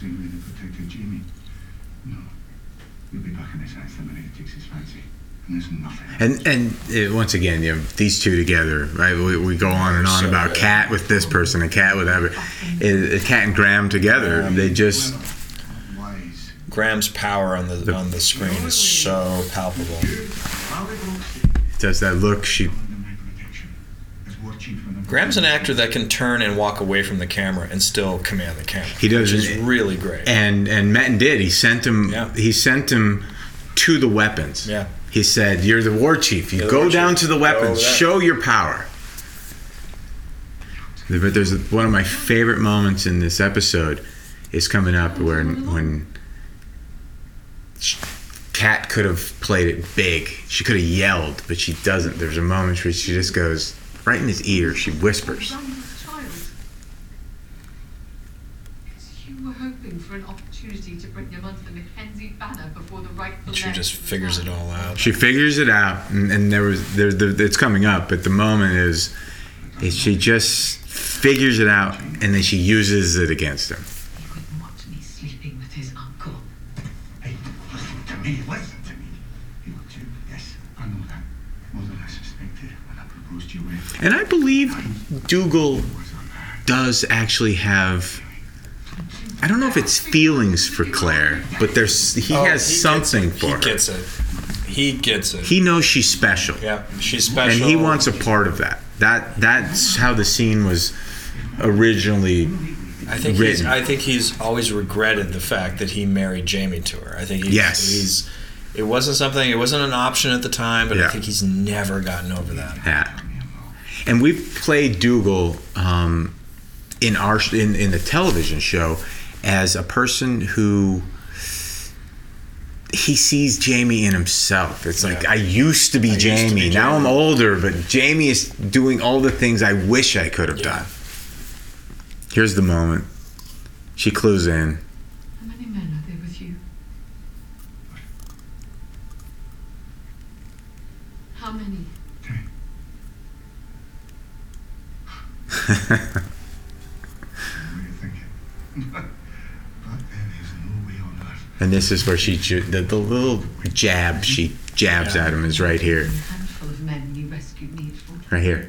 You'll be back in this house the minute it takes his fancy. And there's nothing. And once again, these two together, right? We go on and on about Cat with this person and Cat with that. Cat and Graham together, they just... Graham's power on the screen is so palpable. Does that look? Graham's an actor that can turn and walk away from the camera and still command the camera. He does, which is really great. And Metten did. He sent him. Yeah. He sent him to the weapons. Yeah. He said, "You're the war chief. You You're the go war down chief. to the Go weapons. over there." Show your power." But there's one of my favorite moments in this episode is coming up when Kat could have played it big. She could have yelled, but she doesn't. There's a moment where she just goes right in his ear. She whispers. Young child. Because you were hoping for an opportunity to bring him under the Mackenzie banner before the rightful She heirs just of the figures it town. all out. She figures it out, and it's coming up. But the moment is she just figures it out, and then she uses it against him. He wouldn't want me sleeping with his uncle. Hey, listen to me. Listen to me. He would too. Yes, I know that. More than I suspected when I proposed you in. And I believe Dougal Was on that. does actually have. I don't know if it's feelings for Claire, but he has something for her. He gets it. He gets it. He knows she's special, Yeah, she's special. and he wants a part of that. That's how the scene was originally. I think written. I think he's always regretted the fact that he married Jamie to her. I think Yes. it wasn't an option at the time, but Yeah. I think he's never gotten over that. Yeah. And we've played Dougal in the television show as a person who he sees Jamie in himself. It's like, Yeah. I used to be I used to Jamie. be Now I'm Jamie. older, but Jamie is doing all the things I wish I could have Yeah. done. Here's the moment. She clues in. How many men are there with you? How many? What are you thinking? But there is no way on earth. And this is where the little jab she jabs Yeah. at him is right here. The handful of men you rescued me for. Right here.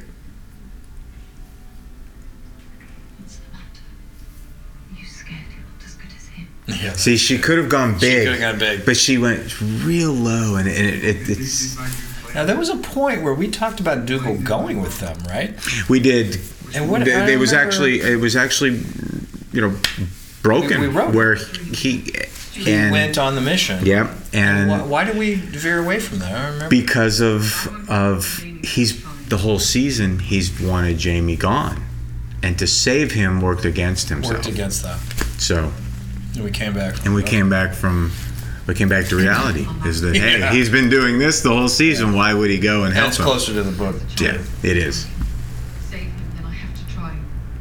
What's the matter? Are you scared you're not as good as him? Yeah. See, she could have gone She big. could have gone big. But she went real low, and it's. Now there was a point where we talked about Dougal going with them, right? We did. And what- It was remember- actually, broken. We wrote it. where he He and went on the mission. Yep, and Why did we veer away from that? I don't remember. because of he's the whole season he's wanted Jamie gone, and to save him worked against himself. Worked against that. So And we came back. and we came back to reality. Is that hey, Yeah. he's been doing this the whole season. Why would he go and And help it's him? closer to the book. Yeah, it is. Save him, then I have to try.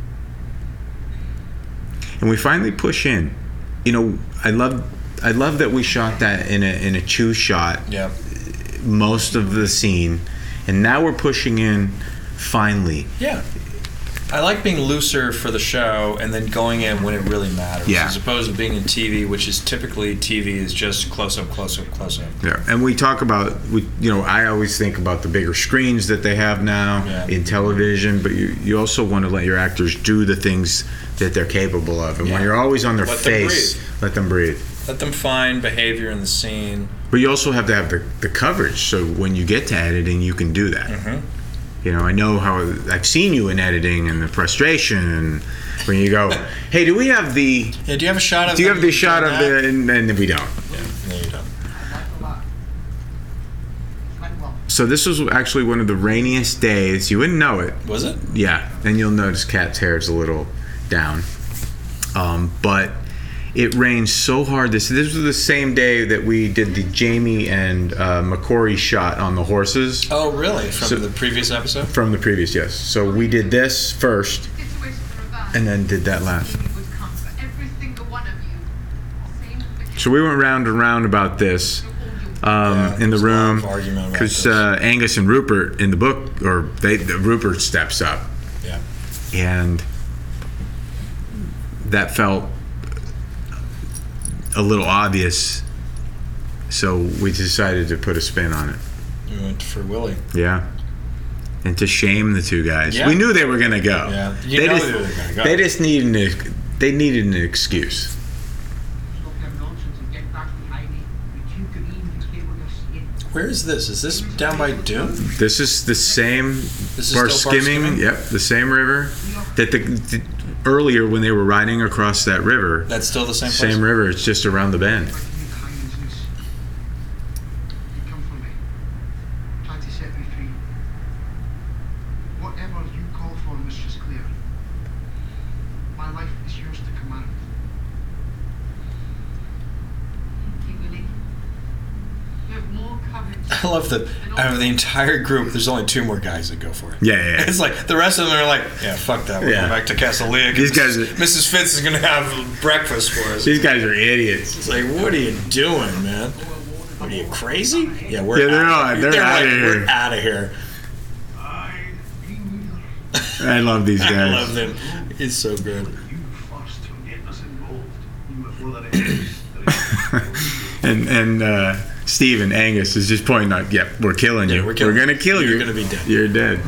And we finally push in. I love that we shot that in a two shot Yeah. most of the scene, and now we're pushing in finally. Yeah. I like being looser for the show and then going in when it really matters. Yeah. As opposed to being in TV, which is typically TV is just close up, close up, close up. Yeah, and we talk about I always think about the bigger screens that they have now Yeah. in television, but you also want to let your actors do the things that they're capable of, and when Yeah. you're always on their Let them face, let them breathe. Let them find behavior in the scene. But you also have to have the coverage, so when you get to editing, you can do that. Mhm. I know how I've seen you in editing and the frustration, and when you go, hey, do we have the? Yeah, do you have a shot of Do you them have the shot doing of that? the? And we don't. Yeah, no, you don't. So this was actually one of the rainiest days. You wouldn't know it. Was it? Yeah. Then you'll notice Kat's hair is a little down. But it rained so hard. This was the same day that we did the Jamie and McCory shot on the horses Oh, really? From So- the previous episode? from the previous, yes. So we did this first Situation reversed. and then did that last. Jamie would come for every single one of you. Same with the So we went round and round about this Yeah, in the there's a lot room of argument about because this. Angus and Rupert in the book, Rupert steps up, Yeah. and that felt a little obvious. So we decided to put a spin on it. We went for Willie. Yeah. And to shame the two guys. Yeah. We knew they were going to go. Yeah. They You know just, they were gonna go. They just needed an excuse. Stop your nonsense and get back Where is this? Is this down by Doom? This is the same This is bar still bar skimming. skimming? Yep, the same river that the earlier when they were riding across that river. That's still the same place? Same river. It's just around the bend. What new kindness is this? You come for me. Try to set me free. Whatever you call for, Mistress Clare. My life is yours to command. Thank you, Willie. You have more courage. I love that out of the entire group, there's only 2 more guys that go for it. Yeah, yeah. It's like the rest of them are like, yeah, fuck that. We're Yeah. going back to Castle Leah. These guys are- Mrs. Fitz is going to have breakfast for us. These guys are idiots. It's like, what are you doing, man? What are you, crazy? Yeah, we're Yeah, they're outta they're out like, of we're here. out of here. I bring I love these guys. I love them. He's so good. you first to get us involved. You were there it is. and Steve and Angus is just pointing out, yep, we're killing you. we're killing We're gonna you. kill you. You're gonna be dead. You're dead.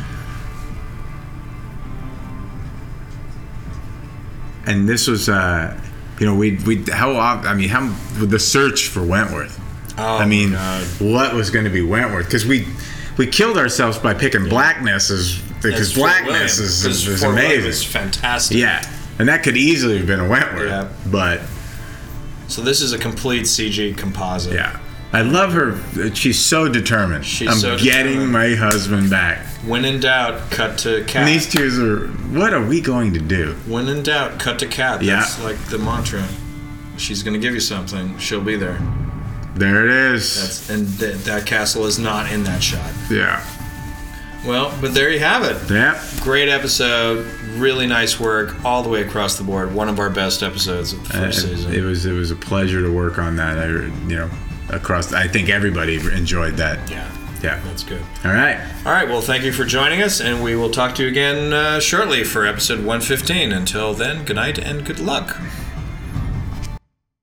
And this was, we how often? I mean, how the search for Wentworth. Oh, I mean, God. what was going to be Wentworth? Because we killed ourselves by picking Blackness because That's Fort Blackness William, is 'cause is Fort William amazing. is fantastic. Yeah, and that could easily have been a Wentworth. Yeah. But So this is a complete CG composite. yeah, I love her. She's so determined. She's I'm so getting determined. my husband back. When in doubt, cut to cat. And these two are. What are we going to do? When in doubt, cut to cat. Yeah. That's like the mantra. She's going to give you something. She'll be there. There it is. That castle is not in that shot. Yeah. Well, but there you have it. Yep. Great episode. Really nice work all the way across the board. One of our best episodes of the first season. It was a pleasure to work on that. Across. I think everybody enjoyed that. Yeah. Yeah. That's good. All right. All right. Well, thank you for joining us, and we will talk to you again shortly for episode 115. Until then, good night and good luck.